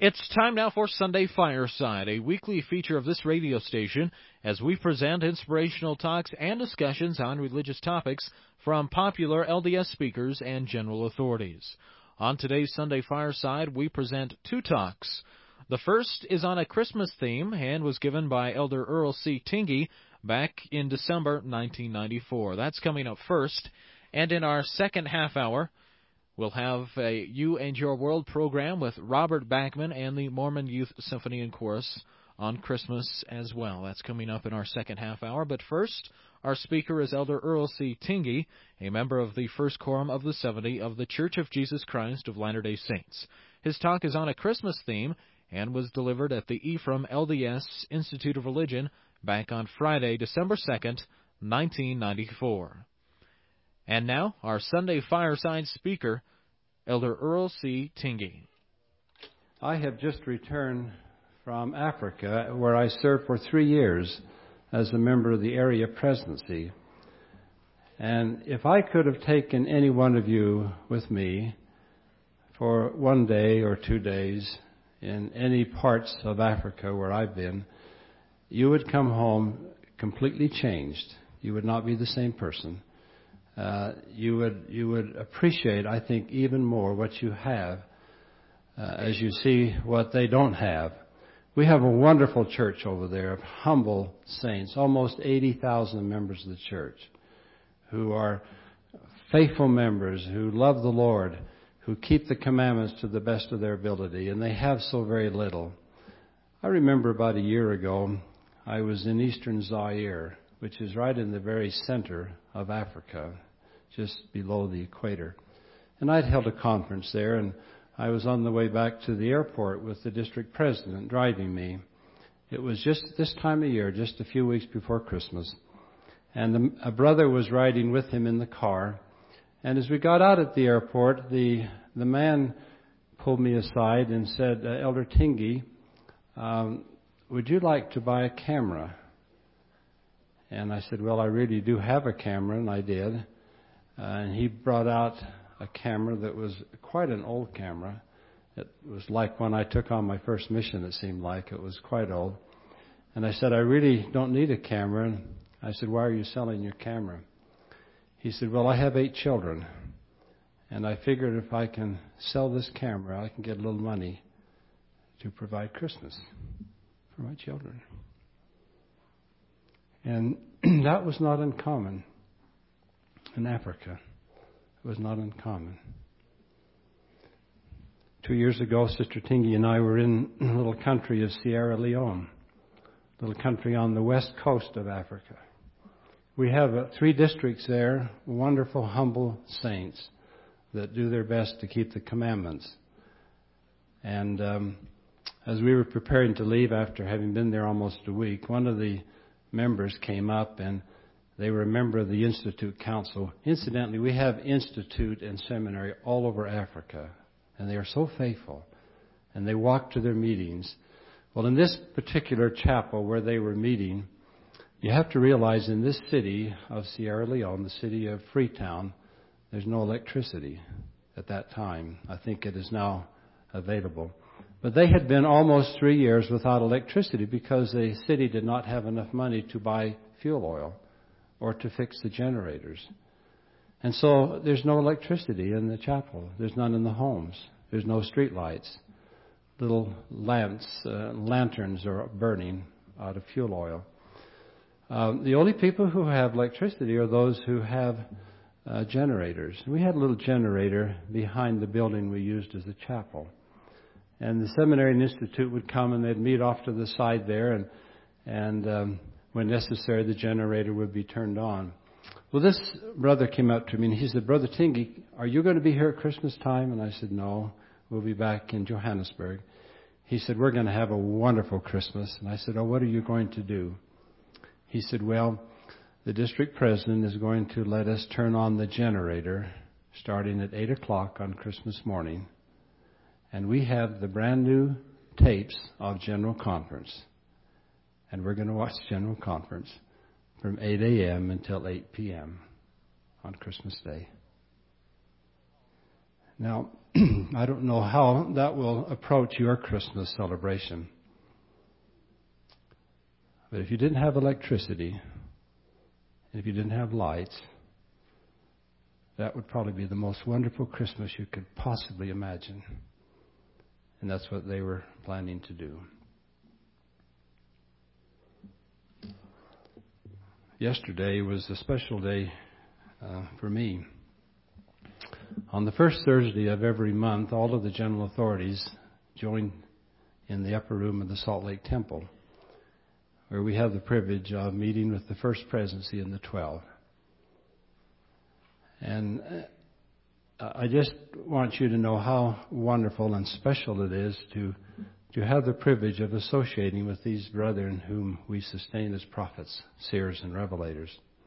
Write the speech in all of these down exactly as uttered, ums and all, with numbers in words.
It's time now for Sunday Fireside, a weekly feature of this radio station as we present inspirational talks and discussions on religious topics from popular L D S speakers and general authorities. On today's Sunday Fireside, we present two talks. The first is on a Christmas theme and was given by Elder Earl C. Tingey back in December nineteen ninety-four. That's coming up first. And in our second half hour, we'll have a You and Your World program with Robert Backman and the Mormon Youth Symphony and Chorus on Christmas as well. That's coming up in our second half hour. But first, our speaker is Elder Earl C. Tingey, a member of the First Quorum of the seventy of the Church of Jesus Christ of Latter-day Saints. His talk is on a Christmas theme and was delivered at the Ephraim L D S Institute of Religion back on Friday, December second, nineteen ninety-four. And now, our Sunday Fireside speaker, Elder Earl C. Tingey. I have just returned from Africa, where I served for three years as a member of the area presidency. And if I could have taken any one of you with me for one day or two days in any parts of Africa where I've been, you would come home completely changed. You would not be the same person. Uh, you would you would appreciate, I think, even more what you have uh, as you see what they don't have. We have a wonderful church over there of humble saints, almost eighty thousand members of the church who are faithful members, who love the Lord, who keep the commandments to the best of their ability, and they have so very little. I remember about a year ago, I was in eastern Zaire, which is right in the very center of Africa, just below the equator. And I'd held a conference there, and I was on the way back to the airport with the district president driving me. It was just this time of year, just a few weeks before Christmas. And the, a brother was riding with him in the car. And as we got out at the airport, the the man pulled me aside and said, uh, Elder Tingey, um, would you like to buy a camera? And I said, well, I really do have a camera, and I did. Uh, and he brought out a camera that was quite an old camera. It was like when I took on my first mission, it seemed like. It was quite old. And I said, I really don't need a camera. And I said, why are you selling your camera? He said, well, I have eight children. And I figured if I can sell this camera, I can get a little money to provide Christmas for my children. And that was not uncommon in Africa. It was not uncommon. Two years ago, Sister Tingey and I were in a little country of Sierra Leone, a little country on the west coast of Africa. We have uh, three districts there, wonderful, humble saints that do their best to keep the commandments. And um, as we were preparing to leave after having been there almost a week, one of the members came up, and they were a member of the Institute Council. Incidentally, we have Institute and seminary all over Africa, and they are so faithful, and they walk to their meetings. Well, in this particular chapel where they were meeting, you have to realize in this city of Sierra Leone, the city of Freetown, there's no electricity at that time. I think it is now available. But they had been almost three years without electricity because the city did not have enough money to buy fuel oil or to fix the generators. And so there's no electricity in the chapel. There's none in the homes. There's no street lights. Little lamps, uh, lanterns are burning out of fuel oil. Um, the only people who have electricity are those who have uh, generators. We had a little generator behind the building we used as a chapel. And the seminary and institute would come, and they'd meet off to the side there, and and um, when necessary, the generator would be turned on. Well, this brother came up to me, and he said, Brother Tingey, are you going to be here at Christmas time? And I said, no, we'll be back in Johannesburg. He said, we're going to have a wonderful Christmas. And I said, oh, what are you going to do? He said, well, the district president is going to let us turn on the generator starting at eight o'clock on Christmas morning. And we have the brand new tapes of General Conference. And we're going to watch General Conference from eight a.m. until eight p.m. on Christmas Day. Now, I don't know how that will approach your Christmas celebration. But if you didn't have electricity, and if you didn't have lights, that would probably be the most wonderful Christmas you could possibly imagine. And that's what they were planning to do. Yesterday was a special day uh, for me. On the first Thursday of every month, all of the general authorities join in the upper room of the Salt Lake Temple, where we have the privilege of meeting with the First Presidency and the Twelve. And I just want you to know how wonderful and special it is to to have the privilege of associating with these brethren whom we sustain as prophets, seers, and revelators.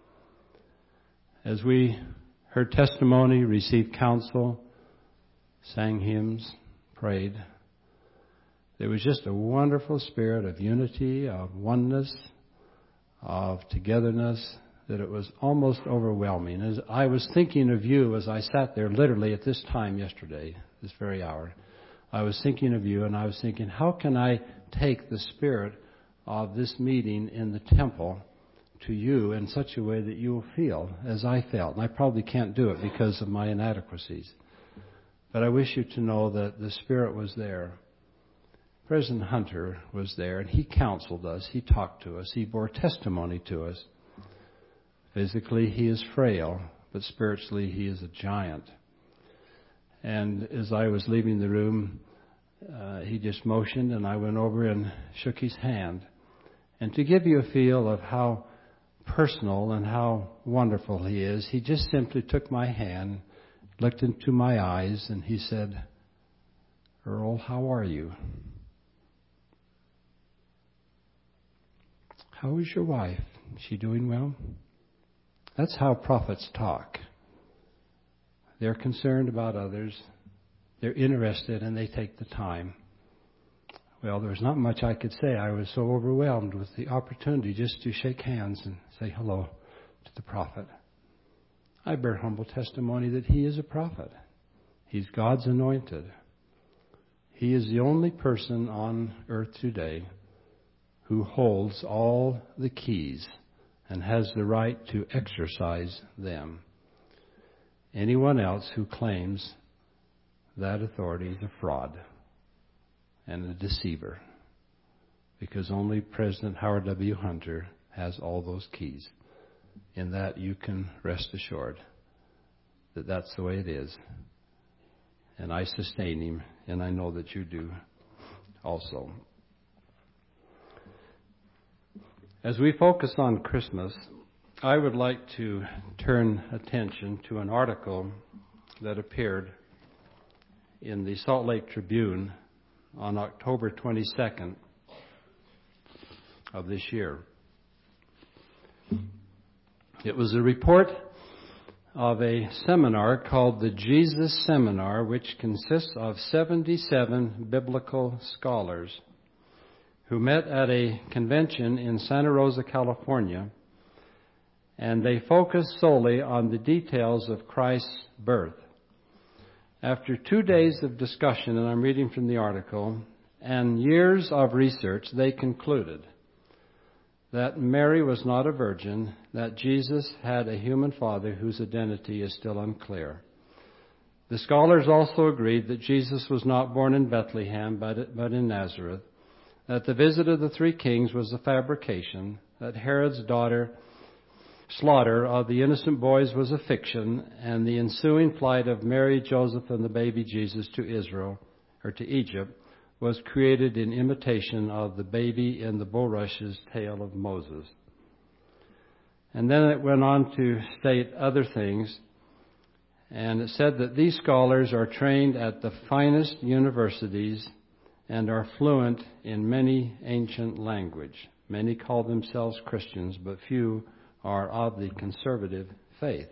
As we heard testimony, received counsel, sang hymns, prayed, there was just a wonderful spirit of unity, of oneness, of togetherness, that it was almost overwhelming. As I was thinking of you as I sat there literally at this time yesterday, this very hour, I was thinking of you, and I was thinking, how can I take the spirit of this meeting in the temple to you in such a way that you will feel as I felt? And I probably can't do it because of my inadequacies. But I wish you to know that the Spirit was there. President Hunter was there, and he counseled us. He talked to us. He bore testimony to us. Physically, he is frail, but spiritually, he is a giant. And as I was leaving the room, uh, he just motioned, and I went over and shook his hand. And to give you a feel of how personal and how wonderful he is, he just simply took my hand, looked into my eyes, and he said, "Earl, how are you? How is your wife? Is she doing well?" That's how prophets talk. They're concerned about others. They're interested, and they take the time. Well, there was not much I could say. I was so overwhelmed with the opportunity just to shake hands and say hello to the prophet. I bear humble testimony that he is a prophet. He's God's anointed. He is the only person on earth today who holds all the keys and has the right to exercise them. Anyone else who claims that authority is a fraud and a deceiver, because only President Howard W. Hunter has all those keys. In that, you can rest assured that that's the way it is. And I sustain him, and I know that you do also. As we focus on Christmas, I would like to turn attention to an article that appeared in the Salt Lake Tribune on October twenty-second of this year. It was a report of a seminar called the Jesus Seminar, which consists of seventy-seven biblical scholars who met at a convention in Santa Rosa, California, and they focused solely on the details of Christ's birth. After two days of discussion, and I'm reading from the article, and years of research, they concluded that Mary was not a virgin, that Jesus had a human father whose identity is still unclear. The scholars also agreed that Jesus was not born in Bethlehem, but, but in Nazareth, that the visit of the three kings was a fabrication, that Herod's daughter slaughter of the innocent boys was a fiction, and the ensuing flight of Mary, Joseph, and the baby Jesus to Israel, or to Egypt, was created in imitation of the baby in the bulrush's tale of Moses. And then it went on to state other things, and it said that these scholars are trained at the finest universities and are fluent in many ancient language. Many call themselves Christians, but few are of the conservative faith.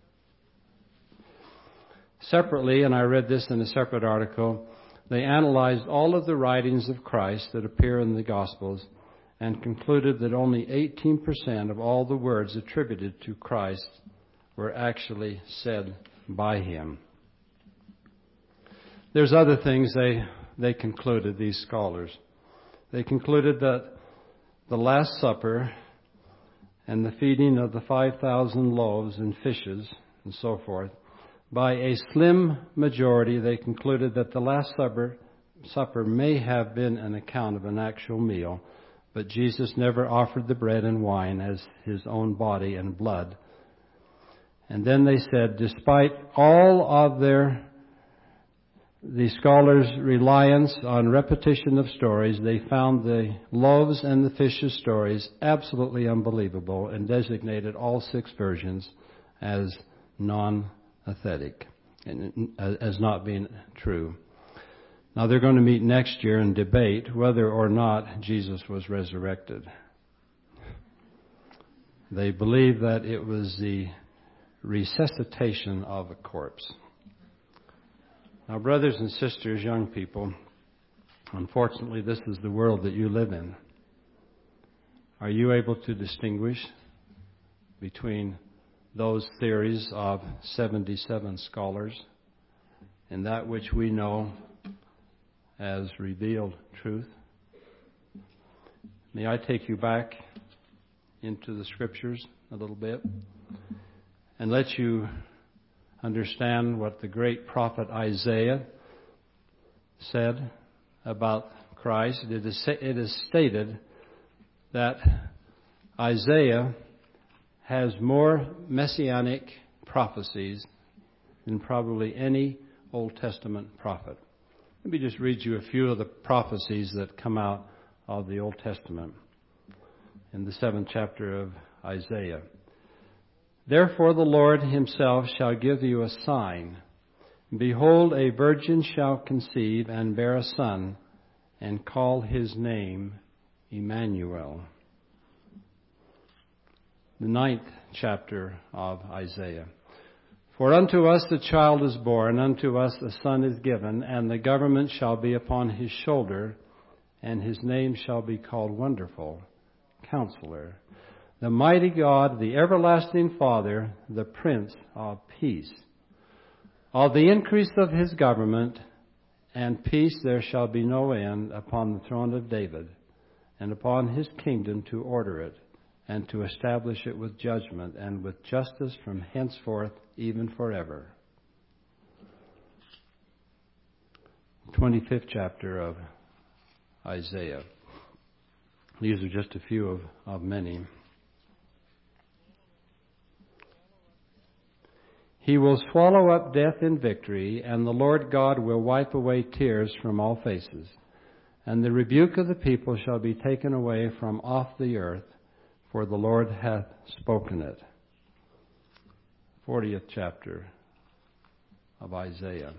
Separately, and I read this in a separate article, they analyzed all of the writings of Christ that appear in the Gospels and concluded that only eighteen percent of all the words attributed to Christ were actually said by him. There's other things they, they concluded, these scholars. They concluded that the Last Supper and the feeding of the five thousand loaves and fishes and so forth, by a slim majority, they concluded that the Last Supper, supper may have been an account of an actual meal, but Jesus never offered the bread and wine as his own body and blood. And then they said, despite all of their, the scholars' reliance on repetition of stories, they found the loaves and the fishes stories absolutely unbelievable and designated all six versions as non-authentic, as not being true. Now they're going to meet next year and debate whether or not Jesus was resurrected. They believe that it was the resuscitation of a corpse. Now, brothers and sisters, young people, unfortunately, this is the world that you live in. Are you able to distinguish between those theories of seventy-seven scholars and that which we know as revealed truth? May I take you back into the Scriptures a little bit and let you understand what the great prophet Isaiah said about Christ. It is, it is stated that Isaiah has more messianic prophecies than probably any Old Testament prophet. Let me just read you a few of the prophecies that come out of the Old Testament in the seventh chapter of Isaiah. Therefore the Lord himself shall give you a sign. Behold, a virgin shall conceive and bear a son, and call his name Emmanuel. The ninth chapter of Isaiah. For unto us a child is born, unto us a son is given, and the government shall be upon his shoulder, and his name shall be called Wonderful, Counselor, the Mighty God, the Everlasting Father, the Prince of Peace. Of the increase of his government and peace there shall be no end upon the throne of David, and upon his kingdom to order it, and to establish it with judgment and with justice from henceforth even forever. twenty-fifth chapter of Isaiah. These are just a few of, of many. He will swallow up death in victory, and the Lord God will wipe away tears from all faces. And the rebuke of the people shall be taken away from off the earth, for the Lord hath spoken it. fortieth chapter of Isaiah.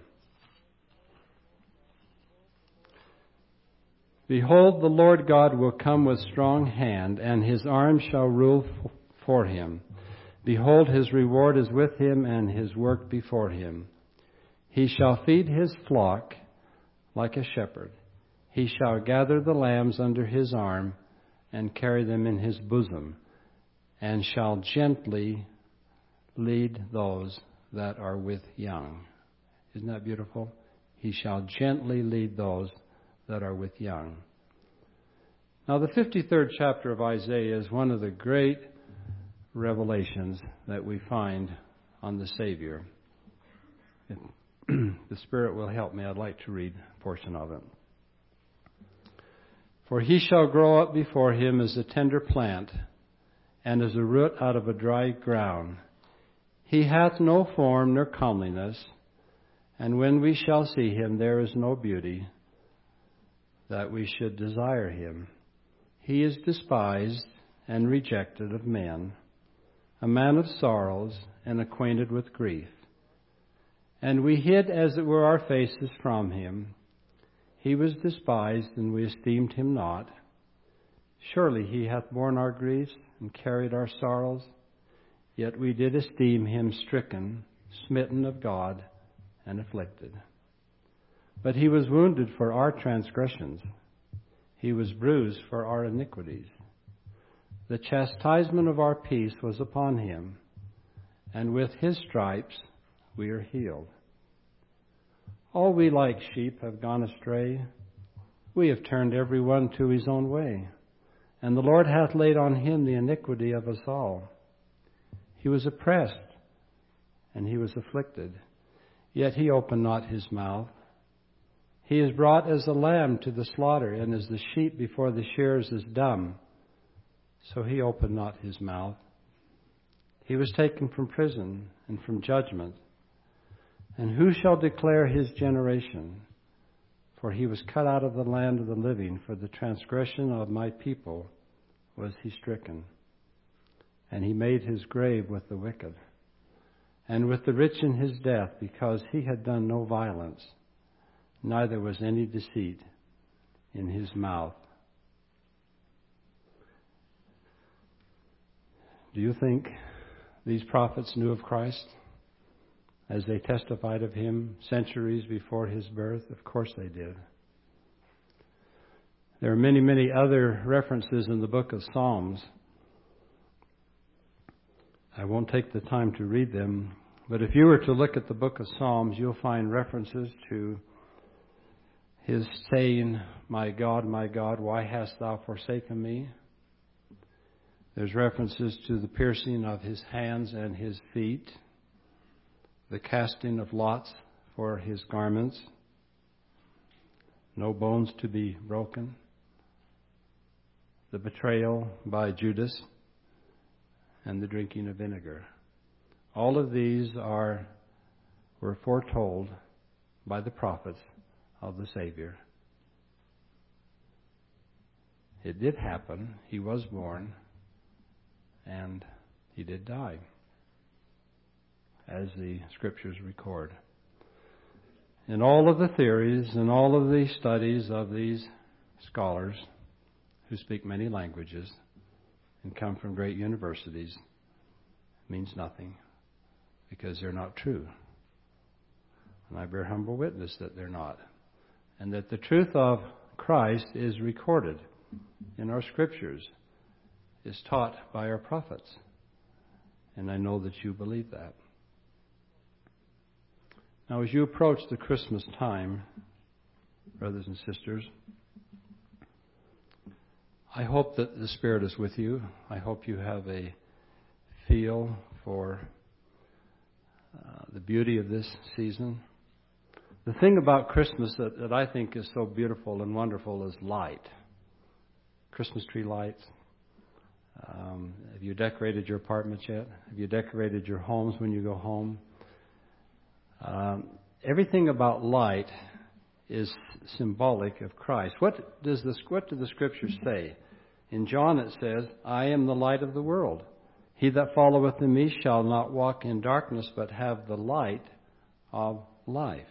Behold, the Lord God will come with strong hand, and his arm shall rule for him. Behold, his reward is with him, and his work before him. He shall feed his flock like a shepherd. He shall gather the lambs under his arm, and carry them in his bosom, and shall gently lead those that are with young. Isn't that beautiful? He shall gently lead those that are with young. Now, the fifty-third chapter of Isaiah is one of the great revelations that we find on the Savior. If the Spirit will help me, I'd like to read a portion of it. For he shall grow up before him as a tender plant, and as a root out of a dry ground. He hath no form nor comeliness, and when we shall see him, there is no beauty that we should desire him. He is despised and rejected of men, a man of sorrows and acquainted with grief. And we hid, as it were, our faces from him. He was despised, and we esteemed him not. Surely he hath borne our griefs and carried our sorrows. Yet we did esteem him stricken, smitten of God, and afflicted. But he was wounded for our transgressions. He was bruised for our iniquities. The chastisement of our peace was upon him, and with his stripes we are healed. All we like sheep have gone astray. We have turned every one to his own way. And the Lord hath laid on him the iniquity of us all. He was oppressed, and he was afflicted, yet he opened not his mouth. He is brought as a lamb to the slaughter, and as the sheep before the shearers is dumb. So he opened not his mouth. He was taken from prison and from judgment. And who shall declare his generation? For he was cut out of the land of the living. For the transgression of my people was he stricken. And he made his grave with the wicked, and with the rich in his death, because he had done no violence, neither was any deceit in his mouth. Do you think these prophets knew of Christ as they testified of him centuries before his birth? Of course they did. There are many, many other references in the book of Psalms. I won't take the time to read them, but if you were to look at the book of Psalms, you'll find references to his saying, "My God, my God, why hast thou forsaken me?" There's references to the piercing of his hands and his feet, the casting of lots for his garments, no bones to be broken, the betrayal by Judas, and the drinking of vinegar. All of these are were foretold by the prophets of the Savior. It did happen. He was born, and he did die, as the scriptures record. In all of the theories and all of the studies of these scholars who speak many languages and come from great universities, means nothing, because they're not true. And I bear humble witness that they're not. And that the truth of Christ is recorded in our scriptures, is taught by our prophets. And I know that you believe that. Now, as you approach the Christmas time, brothers and sisters, I hope that the Spirit is with you. I hope you have a feel for uh, the beauty of this season. The thing about Christmas that, that I think is so beautiful and wonderful is light. Christmas tree lights. Um, have you decorated your apartments yet? Have you decorated your homes when you go home? Um, everything about light is symbolic of Christ. What does the, what do the scriptures say? In John it says, "I am the light of the world. He that followeth in me shall not walk in darkness, but have the light of life."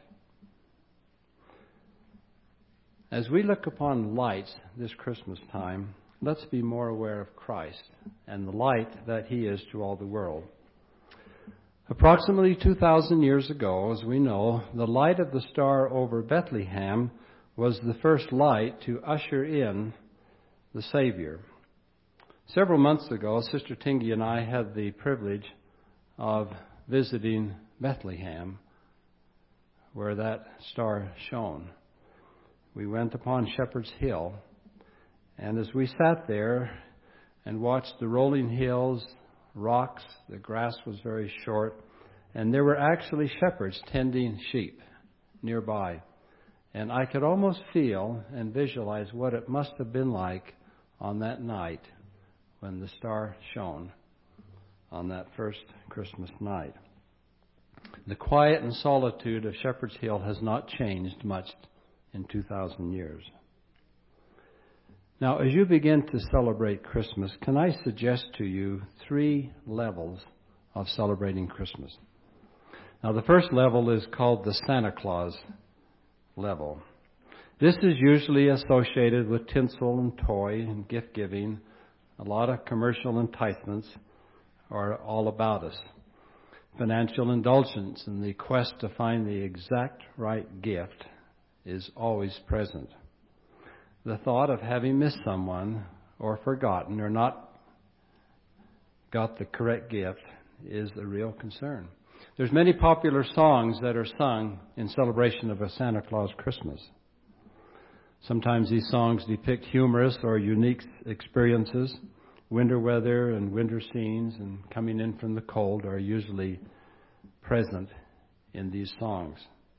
As we look upon lights this Christmas time, let's be more aware of Christ and the light that he is to all the world. Approximately two thousand years ago, as we know, the light of the star over Bethlehem was the first light to usher in the Savior. Several months ago, Sister Tingy and I had the privilege of visiting Bethlehem, where that star shone. We went upon Shepherd's Hill, and as we sat there and watched the rolling hills, rocks, the grass was very short, and there were actually shepherds tending sheep nearby. And I could almost feel and visualize what it must have been like on that night when the star shone on that first Christmas night. The quiet and solitude of Shepherd's Hill has not changed much in two thousand years. Now, as you begin to celebrate Christmas, can I suggest to you three levels of celebrating Christmas? Now, the first level is called the Santa Claus level. This is usually associated with tinsel and toy and gift giving. A lot of commercial enticements are all about us. Financial indulgence and the quest to find the exact right gift is always present. The thought of having missed someone or forgotten or not got the correct gift is a real concern. There's many popular songs that are sung in celebration of a Santa Claus Christmas. Sometimes these songs depict humorous or unique experiences. Winter weather and winter scenes and coming in from the cold are usually present in these songs.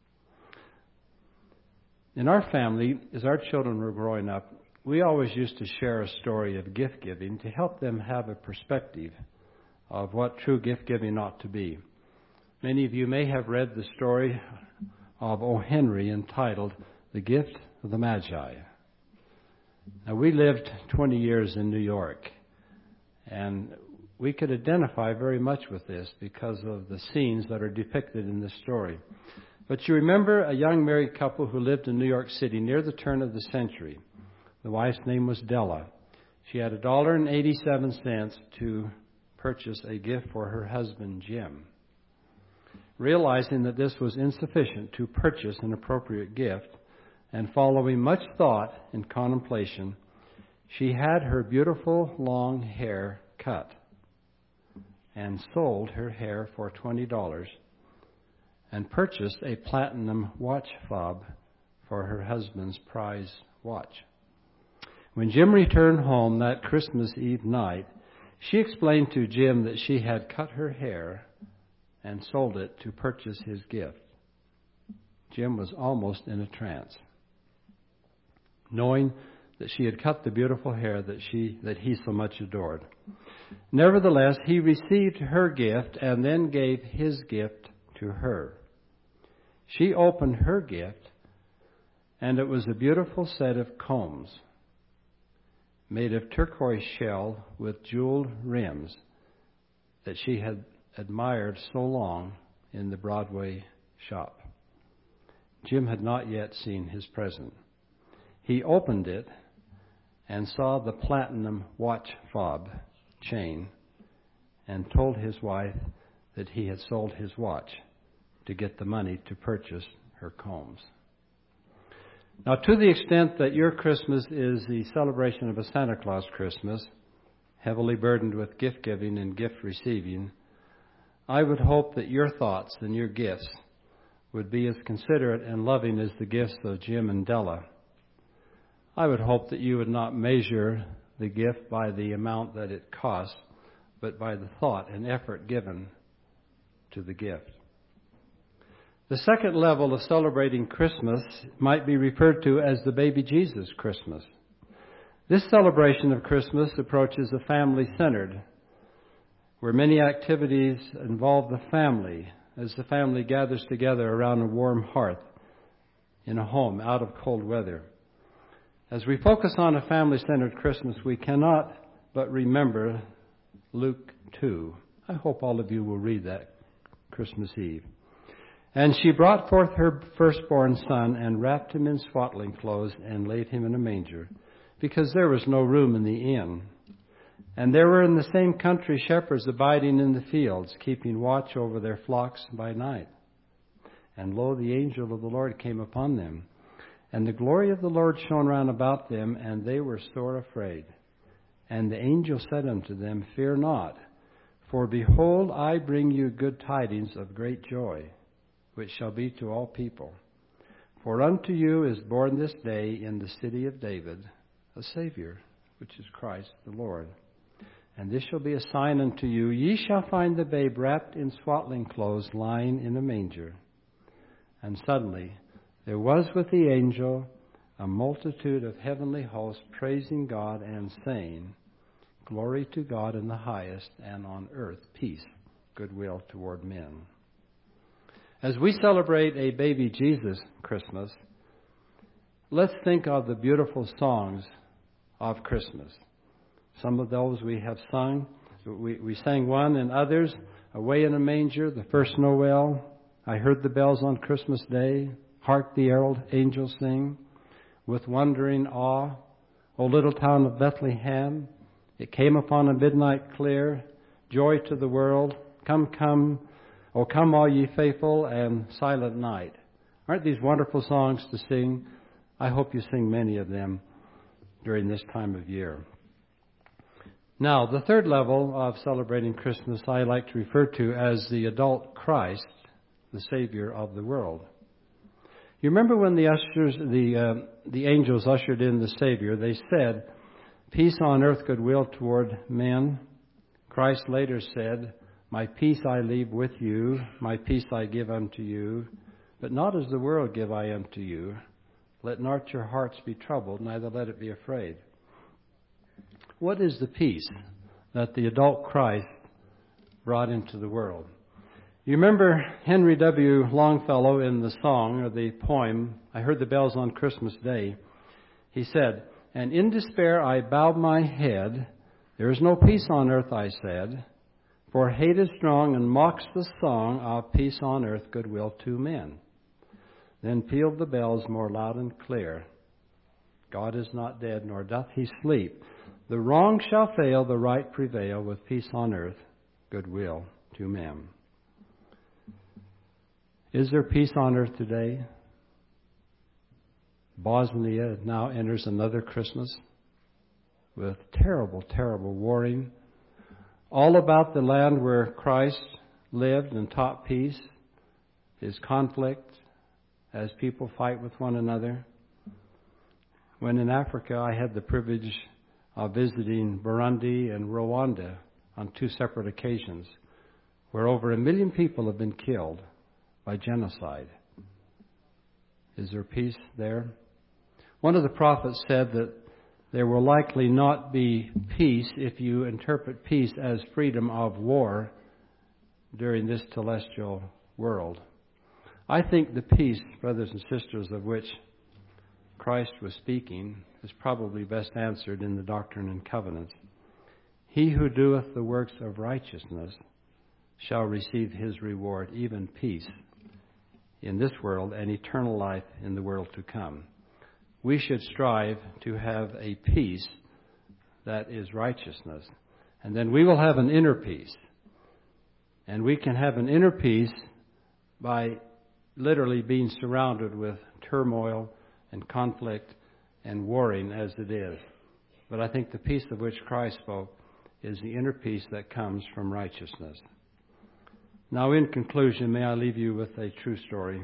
In our family, as our children were growing up, we always used to share a story of gift giving to help them have a perspective of what true gift giving ought to be. Many of you may have read the story of O. Henry entitled The Gift of the Magi. Now, we lived twenty years in New York, and we could identify very much with this because of the scenes that are depicted in this story. But you remember a young married couple who lived in New York City near the turn of the century. The wife's name was Della. She had one dollar and eighty-seven cents to purchase a gift for her husband, Jim. Realizing that this was insufficient to purchase an appropriate gift, and following much thought and contemplation, she had her beautiful long hair cut and sold her hair for twenty dollars and purchased a platinum watch fob for her husband's prize watch. When Jim returned home that Christmas Eve night, she explained to Jim that she had cut her hair and sold it to purchase his gift. Jim was almost in a trance, knowing that she had cut the beautiful hair that she that he so much adored. Nevertheless, he received her gift and then gave his gift to her. She opened her gift, and it was a beautiful set of combs made of turquoise shell with jeweled rims that she had admired so long in the Broadway shop. Jim had not yet seen his present. He opened it and saw the platinum watch fob chain and told his wife that he had sold his watch to get the money to purchase her combs. Now, to the extent that your Christmas is the celebration of a Santa Claus Christmas, heavily burdened with gift giving and gift receiving, I would hope that your thoughts and your gifts would be as considerate and loving as the gifts of Jim and Della. I would hope that you would not measure the gift by the amount that it costs, but by the thought and effort given to the gift. The second level of celebrating Christmas might be referred to as the baby Jesus Christmas. This celebration of Christmas approaches a family-centered, where many activities involve the family as the family gathers together around a warm hearth in a home out of cold weather. As we focus on a family-centered Christmas, we cannot but remember Luke two. I hope all of you will read that Christmas Eve. And she brought forth her firstborn son and wrapped him in swaddling clothes and laid him in a manger, because there was no room in the inn. And there were in the same country shepherds abiding in the fields, keeping watch over their flocks by night. And lo, the angel of the Lord came upon them, and the glory of the Lord shone round about them, and they were sore afraid. And the angel said unto them, Fear not, for behold, I bring you good tidings of great joy, which shall be to all people. For unto you is born this day in the city of David a Savior, which is Christ the Lord. And this shall be a sign unto you, ye shall find the babe wrapped in swaddling clothes, lying in a manger. And suddenly there was with the angel a multitude of heavenly hosts, praising God and saying, Glory to God in the highest, and on earth peace, goodwill toward men. As we celebrate a baby Jesus Christmas, let's think of the beautiful songs of Christmas. Some of those we have sung. We, we sang one and others, Away in a Manger, The First Noel, I Heard the Bells on Christmas Day, Hark the Herald Angels Sing, With Wondering Awe, O Little Town of Bethlehem, It Came Upon a Midnight Clear, Joy to the World, Come, Come, O Come All Ye Faithful, and Silent Night. Aren't these wonderful songs to sing? I hope you sing many of them during this time of year. Now, the third level of celebrating Christmas I like to refer to as the adult Christ, the Savior of the world. You remember when the ushers, the uh, the angels ushered in the Savior, they said, "Peace on earth, goodwill toward men." Christ later said, "My peace I leave with you, my peace I give unto you, but not as the world give I unto you. Let not your hearts be troubled, neither let it be afraid." What is the peace that the adult Christ brought into the world? You remember Henry W. Longfellow in the song or the poem, "I Heard the Bells on Christmas Day." He said, "And in despair I bowed my head. There is no peace on earth, I said, for hate is strong and mocks the song of peace on earth, goodwill to men." Then pealed the bells more loud and clear. God is not dead, nor doth he sleep. The wrong shall fail, the right prevail, with peace on earth, goodwill to men. Is there peace on earth today? Bosnia now enters another Christmas with terrible, terrible warring. All about the land where Christ lived and taught peace is conflict as people fight with one another. When in Africa, I had the privilege of visiting Burundi and Rwanda on two separate occasions, where over a million people have been killed by genocide. Is there peace there? One of the prophets said that there will likely not be peace if you interpret peace as freedom of war during this celestial world. I think the peace, brothers and sisters, of which Christ was speaking is probably best answered in the Doctrine and Covenants. He who doeth the works of righteousness shall receive his reward, even peace in this world and eternal life in the world to come. We should strive to have a peace that is righteousness. And then we will have an inner peace. And we can have an inner peace by literally being surrounded with turmoil and conflict and warring as it is. But I think the peace of which Christ spoke is the inner peace that comes from righteousness. Now, in conclusion, may I leave you with a true story.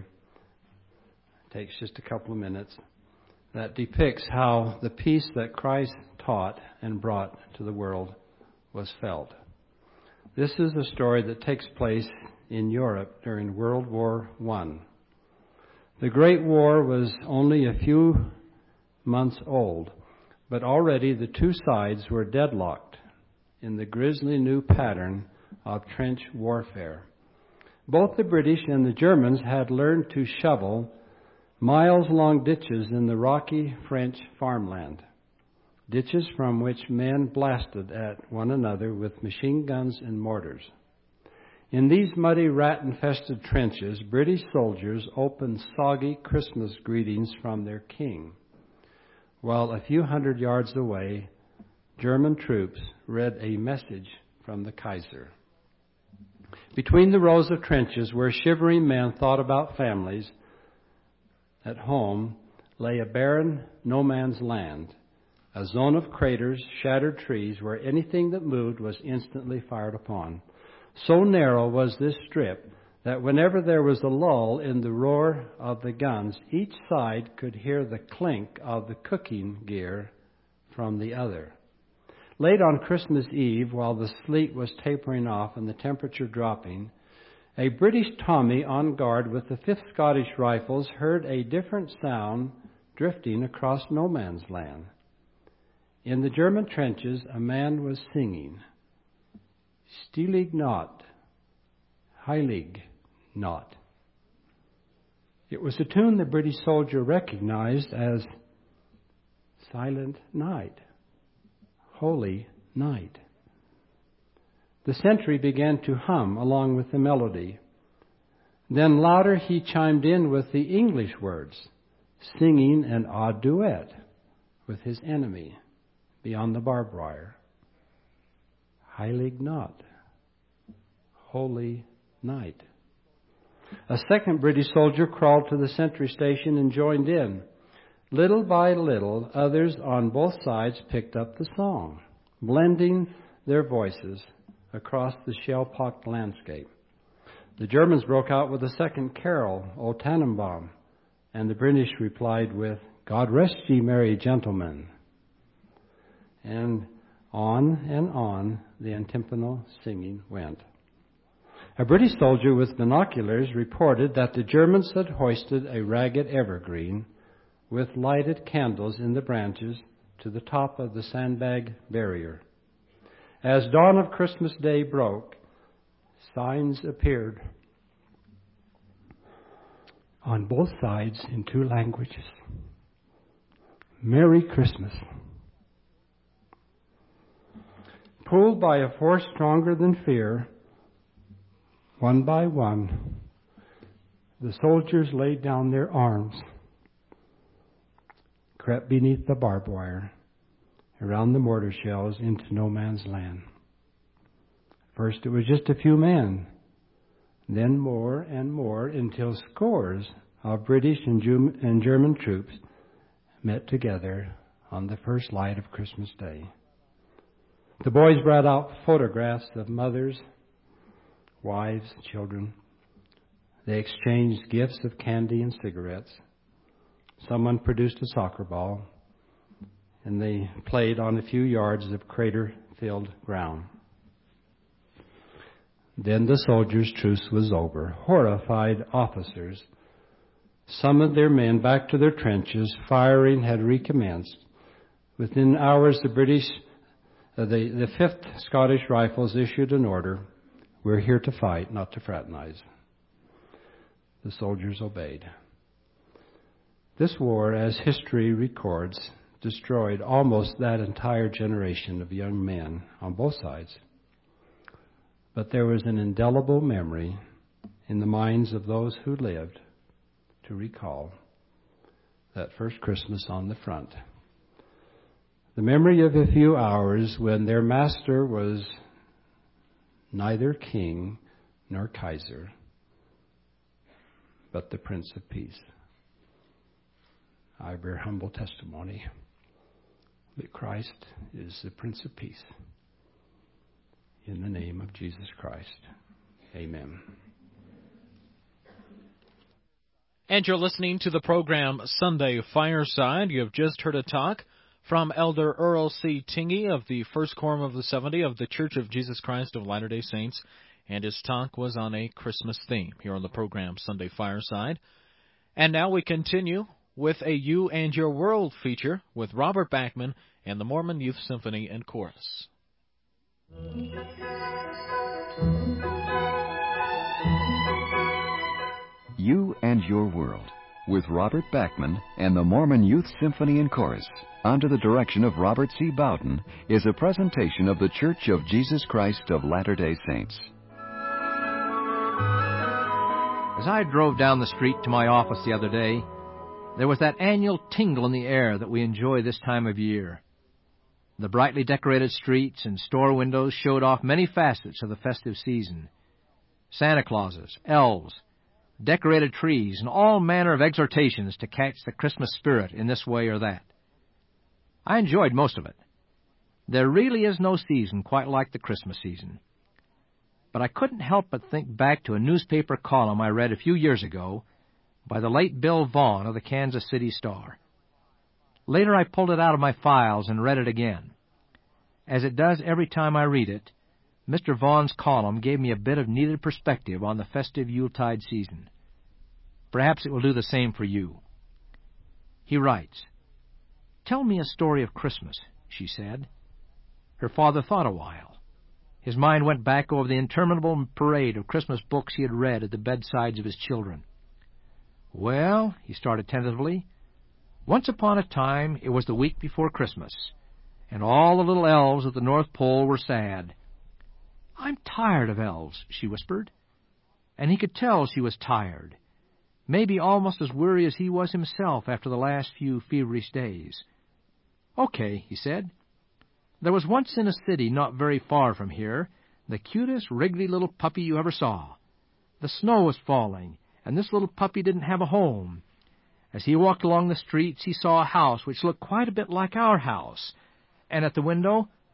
It takes just a couple of minutes. That depicts how the peace that Christ taught and brought to the world was felt. This is a story that takes place in Europe during World War One. The Great War was only a few months old, but already the two sides were deadlocked in the grisly new pattern of trench warfare. Both the British and the Germans had learned to shovel miles-long ditches in the rocky French farmland, ditches from which men blasted at one another with machine guns and mortars. In these muddy, rat-infested trenches, British soldiers opened soggy Christmas greetings from their king, while a few hundred yards away, German troops read a message from the Kaiser. Between the rows of trenches where shivering men thought about families at home lay a barren no man's land, a zone of craters, shattered trees, where anything that moved was instantly fired upon. So narrow was this strip that whenever there was a lull in the roar of the guns, each side could hear the clink of the cooking gear from the other. Late on Christmas Eve, while the sleet was tapering off and the temperature dropping, a British Tommy on guard with the fifth Scottish Rifles heard a different sound drifting across no man's land. In the German trenches, a man was singing, "Stilig Nacht, Heilig Nacht." It was a tune the British soldier recognized as Silent Night, Holy Night. The sentry began to hum along with the melody. Then louder he chimed in with the English words, singing an odd duet with his enemy beyond the barbed wire. Heilig Nacht, Holy Night. A second British soldier crawled to the sentry station and joined in. Little by little, others on both sides picked up the song, blending their voices across the shell-pocked landscape. The Germans broke out with a second carol, O Tannenbaum, and the British replied with, God rest ye merry gentlemen. And on and on the antiphonal singing went. A British soldier with binoculars reported that the Germans had hoisted a ragged evergreen with lighted candles in the branches to the top of the sandbag barrier. As dawn of Christmas Day broke, signs appeared on both sides in two languages. Merry Christmas. Pulled by a force stronger than fear, one by one, the soldiers laid down their arms, crept beneath the barbed wire, around the mortar shells into no man's land. First it was just a few men, then more and more, until scores of British and German troops met together on the first light of Christmas Day. The boys brought out photographs of mothers, wives, children. They exchanged gifts of candy and cigarettes. Someone produced a soccer ball, and they played on a few yards of crater-filled ground. Then the soldiers' truce was over. Horrified officers summoned their men back to their trenches. Firing had recommenced. Within hours, the British, uh, the, the fifth Scottish Rifles issued an order. We're here to fight, not to fraternize. The soldiers obeyed. This war, as history records, destroyed almost that entire generation of young men on both sides. But there was an indelible memory in the minds of those who lived to recall that first Christmas on the front. The memory of a few hours when their master was neither king nor Kaiser, but the Prince of Peace. I bear humble testimony that Christ is the Prince of Peace. In the name of Jesus Christ. Amen. And you're listening to the program Sunday Fireside. You have just heard a talk from Elder Earl C. Tingey of the First Quorum of the seventy of the Church of Jesus Christ of Latter-day Saints, and his talk was on a Christmas theme here on the program Sunday Fireside. And now we continue with a You and Your World feature with Robert Bachman and the Mormon Youth Symphony and Chorus. You and Your World with Robert Bachman and the Mormon Youth Symphony and Chorus, under the direction of Robert C. Bowden, is a presentation of the Church of Jesus Christ of Latter-day Saints. As I drove down the street to my office the other day, there was that annual tingle in the air that we enjoy this time of year. The brightly decorated streets and store windows showed off many facets of the festive season. Santa Clauses, elves, decorated trees, and all manner of exhortations to catch the Christmas spirit in this way or that. I enjoyed most of it. There really is no season quite like the Christmas season. But I couldn't help but think back to a newspaper column I read a few years ago by the late Bill Vaughn of the Kansas City Star. Later I pulled it out of my files and read it again. As it does every time I read it, Mister Vaughn's column gave me a bit of needed perspective on the festive Yuletide season. Perhaps it will do the same for you. He writes, "Tell me a story of Christmas," she said. Her father thought a while. His mind went back over the interminable parade of Christmas books he had read at the bedsides of his children. "Well," he started tentatively, "once upon a time it was the week before Christmas, and all the little elves at the North Pole were sad." "I'm tired of elves," she whispered. And he could tell she was tired, maybe almost as weary as he was himself after the last few feverish days. "Okay," he said. "There was once in a city not very far from here the cutest, wriggly little puppy you ever saw. The snow was falling, and this little puppy didn't have a home. As he walked along the streets, he saw a house which looked quite a bit like our house, and at the window,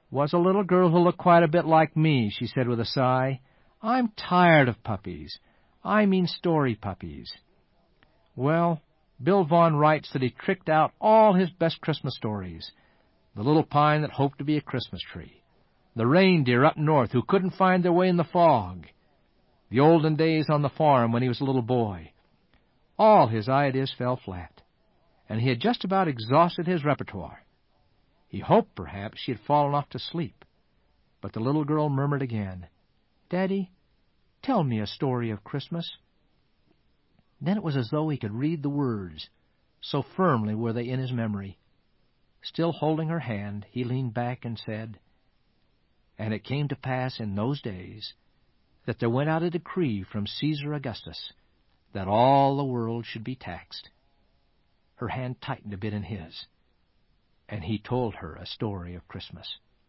was a little girl who looked quite a bit like me, she said with a sigh. I'm tired of puppies. I mean story puppies. Well, Bill Vaughan writes that he tricked out all his best Christmas stories. The little pine that hoped to be a Christmas tree. The reindeer up north who couldn't find their way in the fog. The olden days on the farm when he was a little boy. All his ideas fell flat, and he had just about exhausted his repertoire. He hoped perhaps she had fallen off to sleep, but the little girl murmured again, Daddy, tell me a story of Christmas. Then it was as though he could read the words, so firmly were they in his memory. Still holding her hand, he leaned back and said, And it came to pass in those days that there went out a decree from Caesar Augustus that all the world should be taxed. Her hand tightened a bit in his, and he told her a story of Christmas.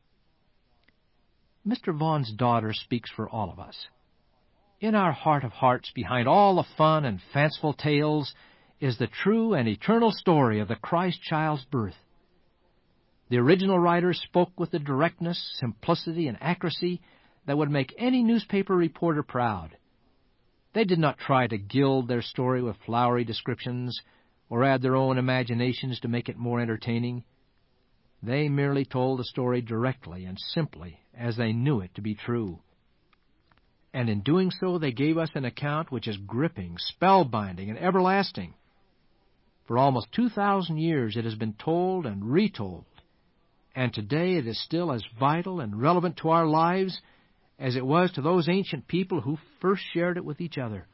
Mister Vaughan's daughter speaks for all of us. In our heart of hearts, behind all the fun and fanciful tales, is the true and eternal story of the Christ child's birth. The original writers spoke with the directness, simplicity, and accuracy that would make any newspaper reporter proud. They did not try to gild their story with flowery descriptions or add their own imaginations to make it more entertaining. They merely told the story directly and simply as they knew it to be true. And in doing so, they gave us an account which is gripping, spellbinding, and everlasting. For almost two thousand years it has been told and retold, and today it is still as vital and relevant to our lives as it was to those ancient people who first shared it with each other.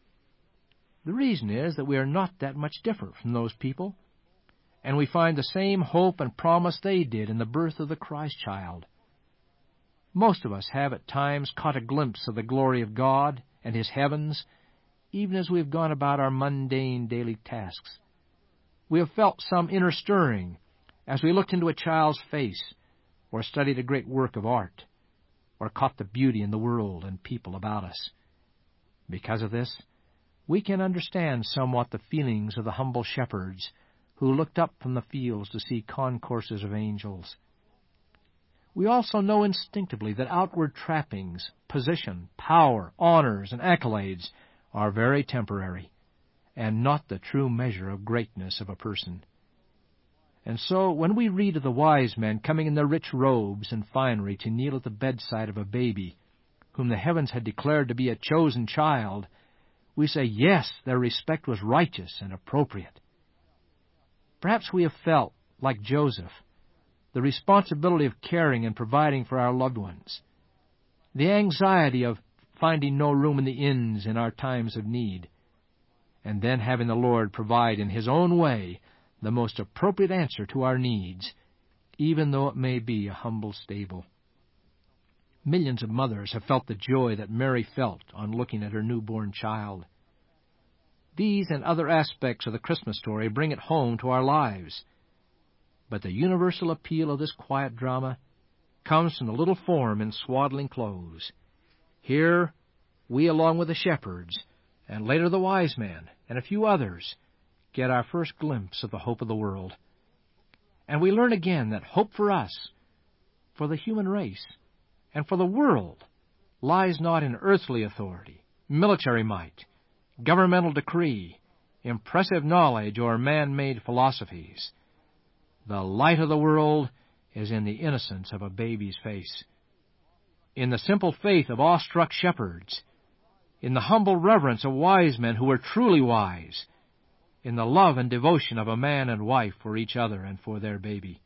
The reason is that we are not that much different from those people, and we find the same hope and promise they did in the birth of the Christ child. Most of us have at times caught a glimpse of the glory of God and His heavens, even as we have gone about our mundane daily tasks. We have felt some inner stirring as we looked into a child's face, or studied a great work of art, or caught the beauty in the world and people about us. Because of this, we can understand somewhat the feelings of the humble shepherds who looked up from the fields to see concourses of angels. We also know instinctively that outward trappings, position, power, honors, and accolades are very temporary, and not the true measure of greatness of a person. And so, when we read of the wise men coming in their rich robes and finery to kneel at the bedside of a baby, whom the heavens had declared to be a chosen child, we say, yes, their respect was righteous and appropriate. Perhaps we have felt, like Joseph, the responsibility of caring and providing for our loved ones, the anxiety of finding no room in the inns in our times of need, and then having the Lord provide in His own way the most appropriate answer to our needs, even though it may be a humble stable. Millions of mothers have felt the joy that Mary felt on looking at her newborn child. These and other aspects of the Christmas story bring it home to our lives. But the universal appeal of this quiet drama comes from the little form in swaddling clothes. Here, we, along with the shepherds, and later the wise men, and a few others, get our first glimpse of the hope of the world. And we learn again that hope for us, for the human race, and for the world lies not in earthly authority, military might, governmental decree, impressive knowledge, or man-made philosophies. The light of the world is in the innocence of a baby's face, in the simple faith of awestruck shepherds, in the humble reverence of wise men who were truly wise, in the love and devotion of a man and wife for each other and for their baby.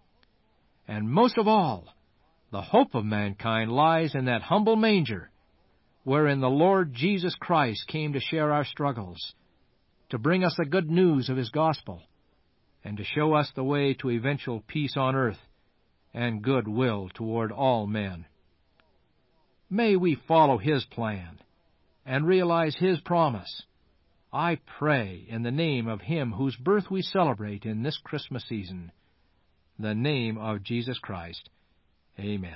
And most of all, the hope of mankind lies in that humble manger, wherein the Lord Jesus Christ came to share our struggles, to bring us the good news of His gospel, and to show us the way to eventual peace on earth and good will toward all men. May we follow His plan and realize His promise. I pray in the name of Him whose birth we celebrate in this Christmas season, the name of Jesus Christ. Amen.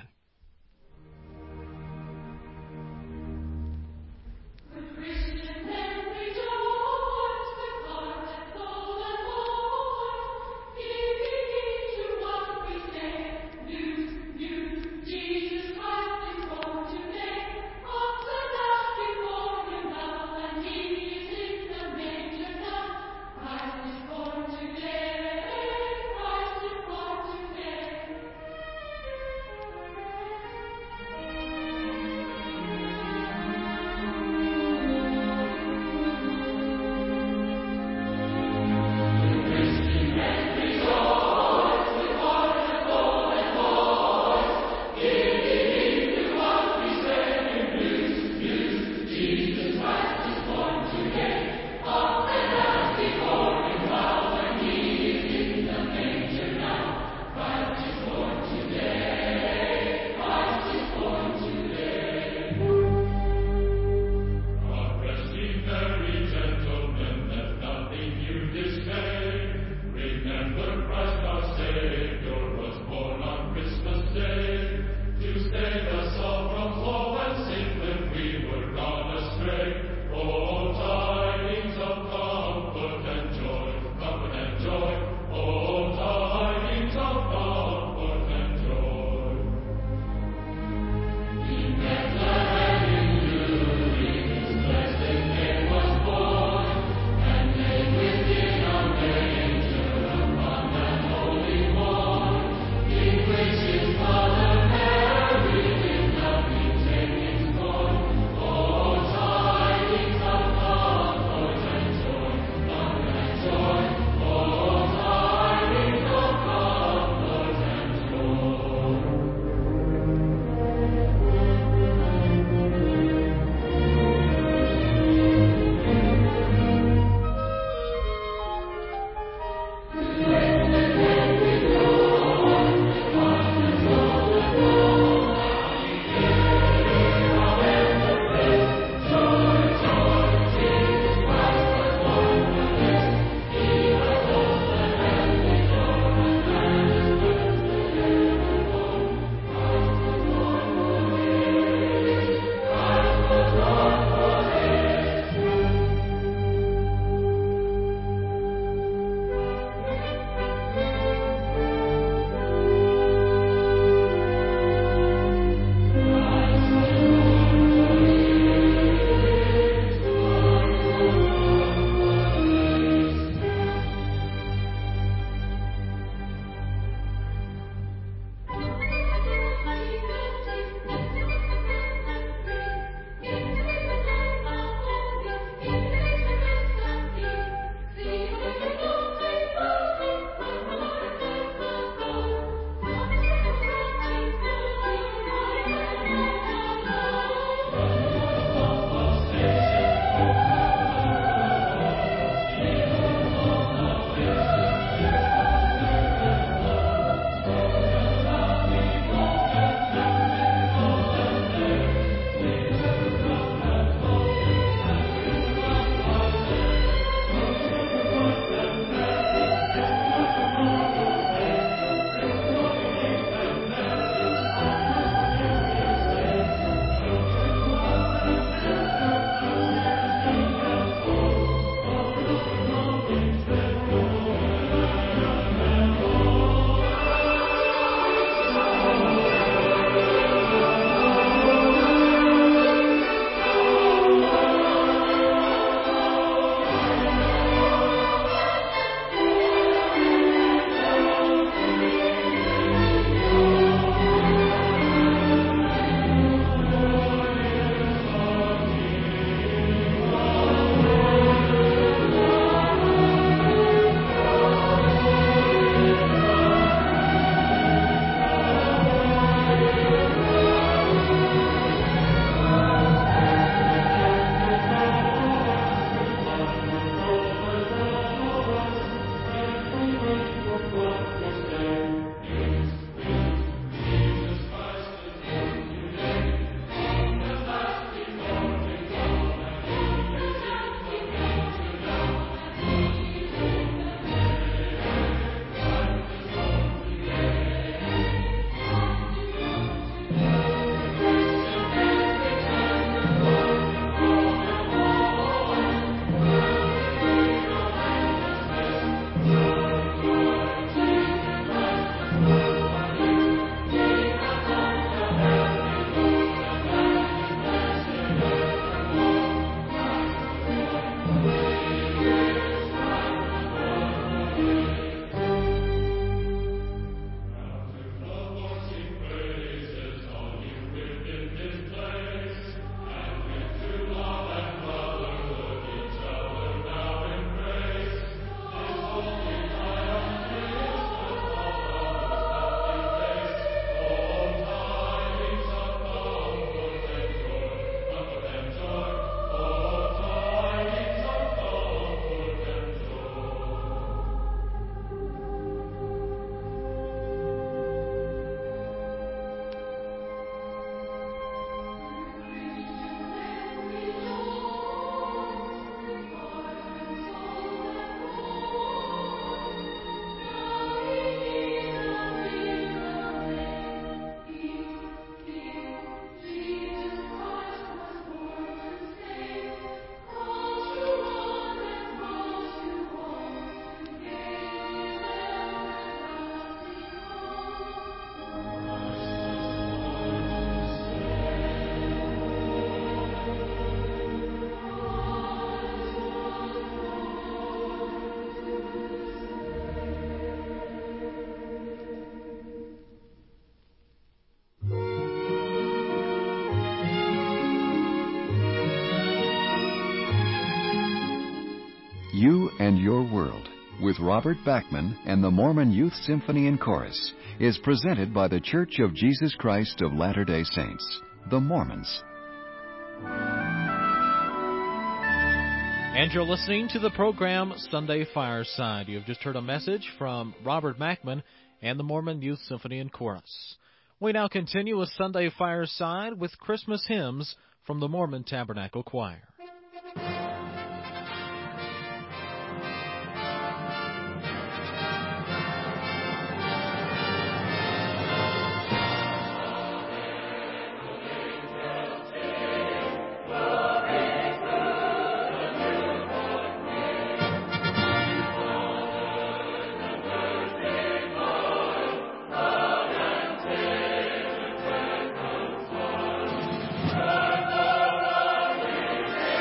New with Robert Bachman and the Mormon Youth Symphony and Chorus is presented by the Church of Jesus Christ of Latter-day Saints, the Mormons. And you're listening to the program Sunday Fireside. You have just heard a message from Robert Bachman and the Mormon Youth Symphony and Chorus. We now continue with Sunday Fireside with Christmas hymns from the Mormon Tabernacle Choir. Thank you.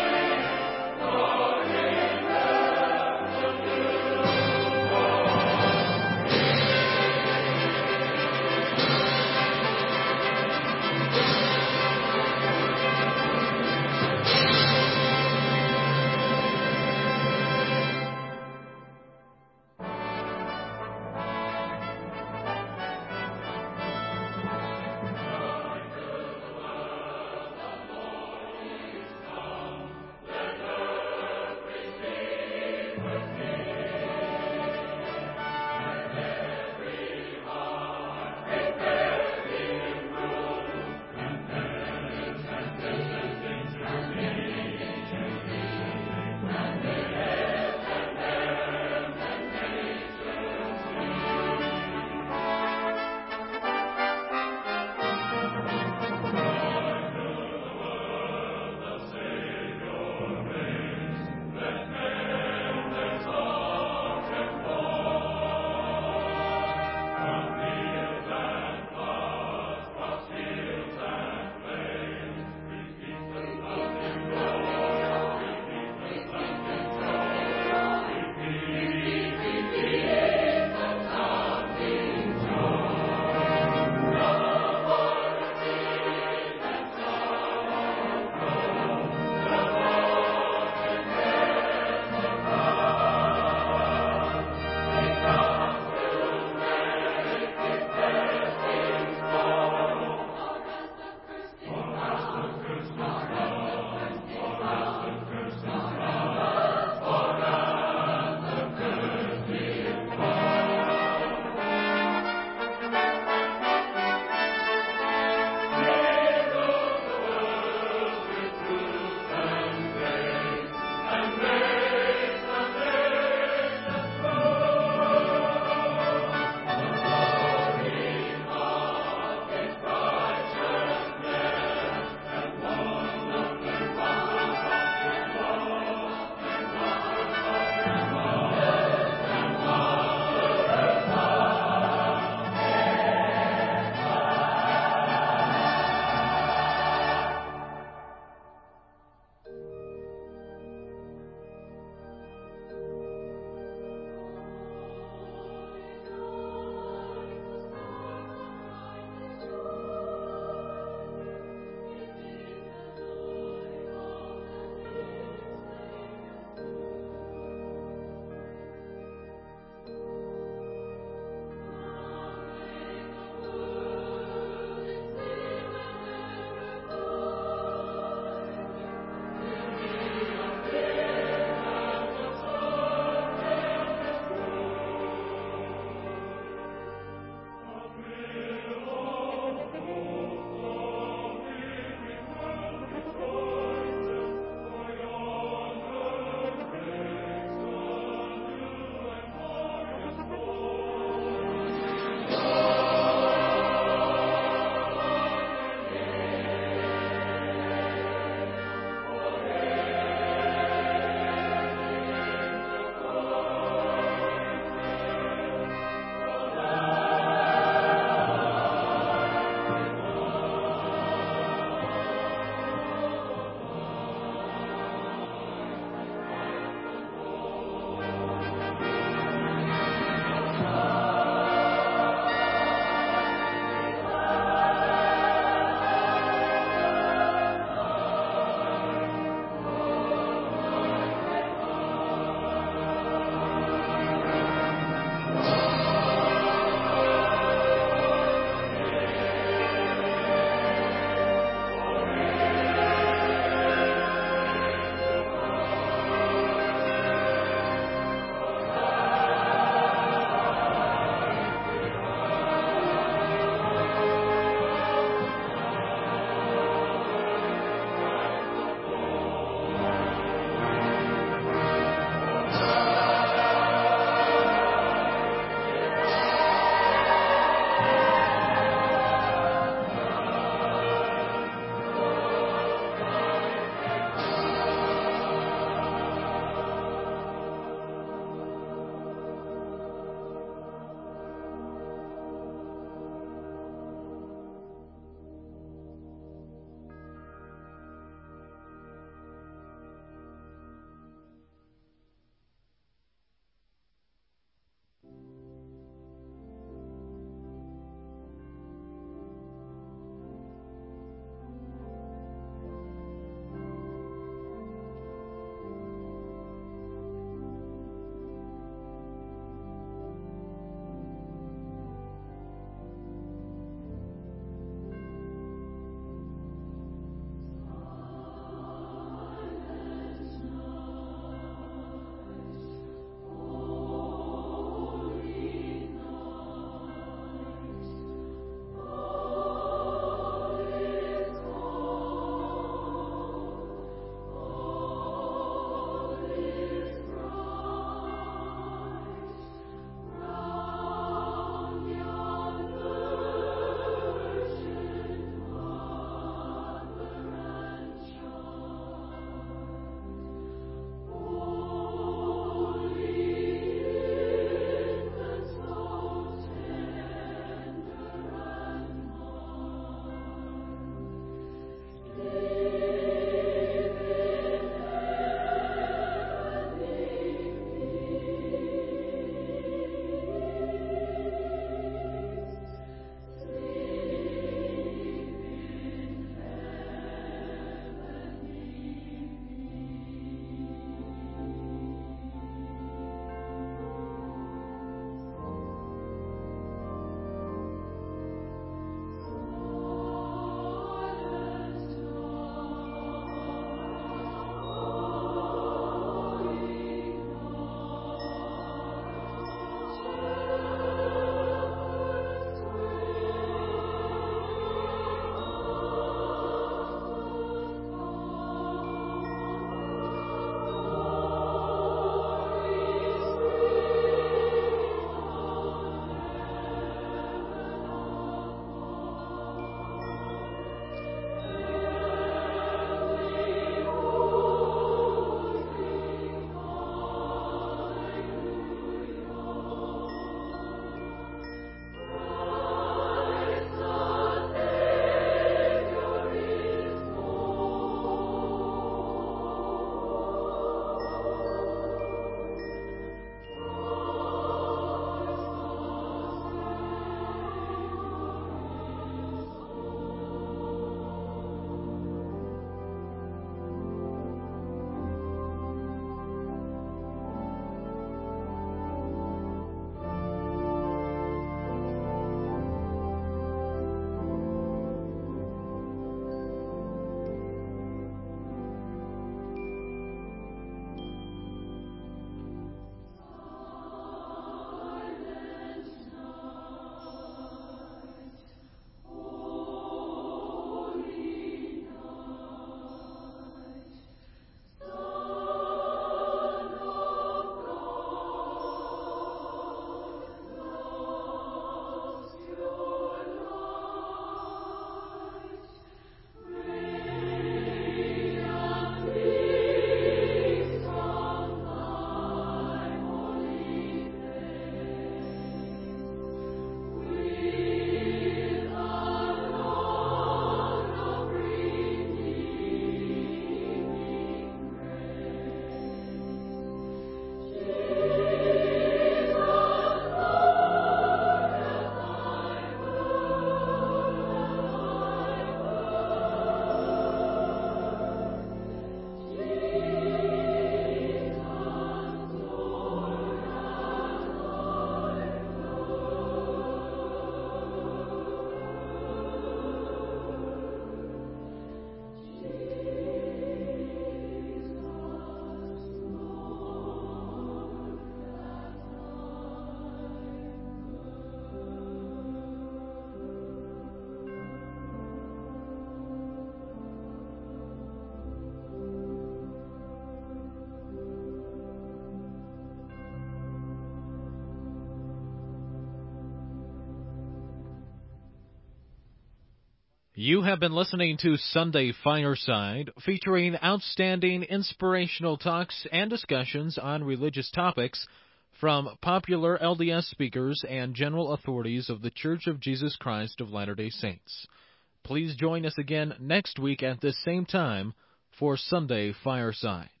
You have been listening to Sunday Fireside, featuring outstanding inspirational talks and discussions on religious topics from popular L D S speakers and general authorities of the Church of Jesus Christ of Latter-day Saints. Please join us again next week at this same time for Sunday Fireside.